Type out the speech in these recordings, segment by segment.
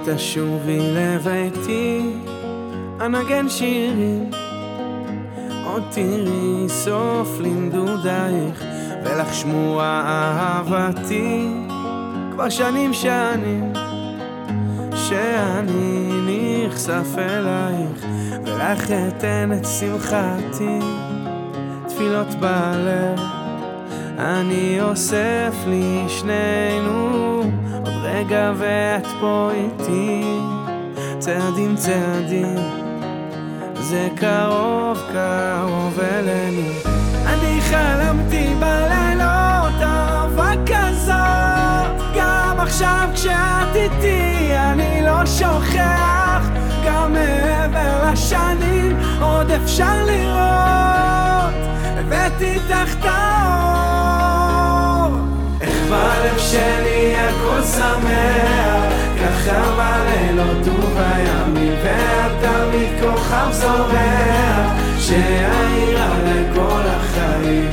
תשובי לביתי, אנגן שירים, עוד תראי סוף לנדודייך, ולך שמוע אהבתי. כבר שנים שאני נחשף אלייך, ולך אתן את שמחתי. תפילות בלב אני אוסף לי שנינו, עוד רגע ואת פה איתי. צעדים צעדים, זה קרוב קרוב אלינו. אני חלמתי בלילות אהבה כזאת, גם עכשיו כשאת איתי אני לא שוכח. גם מעבר לשנים עוד אפשר לראות, הבאתי תחת האור. איך בלב שלי הכל שמח, ככה בלילות ובימים, ואת תמיד כוכב זורח שיאיר עלי כל החיים.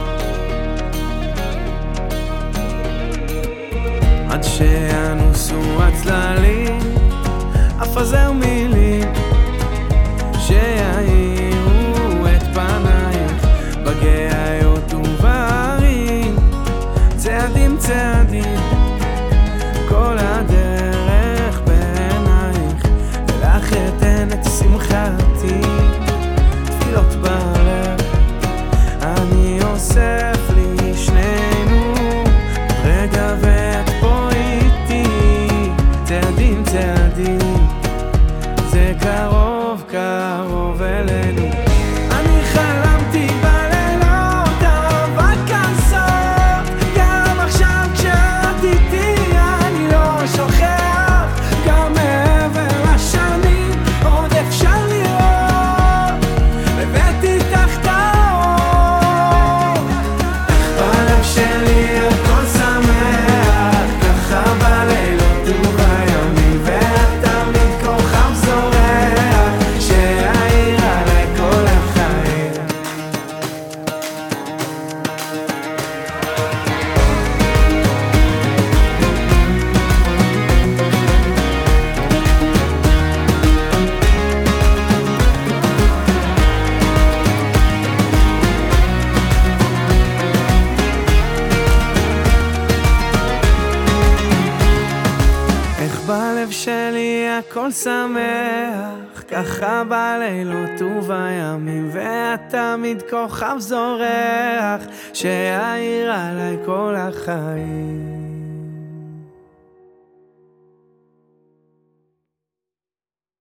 עד שינוסו הצללים, אפזר מילים שיאירו את פנייך בגאיות ובהרים. צעדים צעדים כל הדרך בעינייך, ולך אתן את שמחתי. תפילות בלב אני אוסף לי שנינו, רגע ואת פה איתי. צעדים צעדים, זה קרוב קרוב אלינו. אני חלמתי בלילות אהבה כזאת, גם עכשיו כשאת איתי אני לא שוכח. גם מעבר לשנים עוד אפשר לראות, הבאתי תחת האור. איך בלב שלי הכל שמח, ככה בלילות ובימים, ואת תמיד כוכב זורח שיאיר עלי כל החיים. איך בלב שלי הכל שמח, ככה בלילות ובימים, ואת תמיד כוכב זורח שיאיר עלי כל החיים.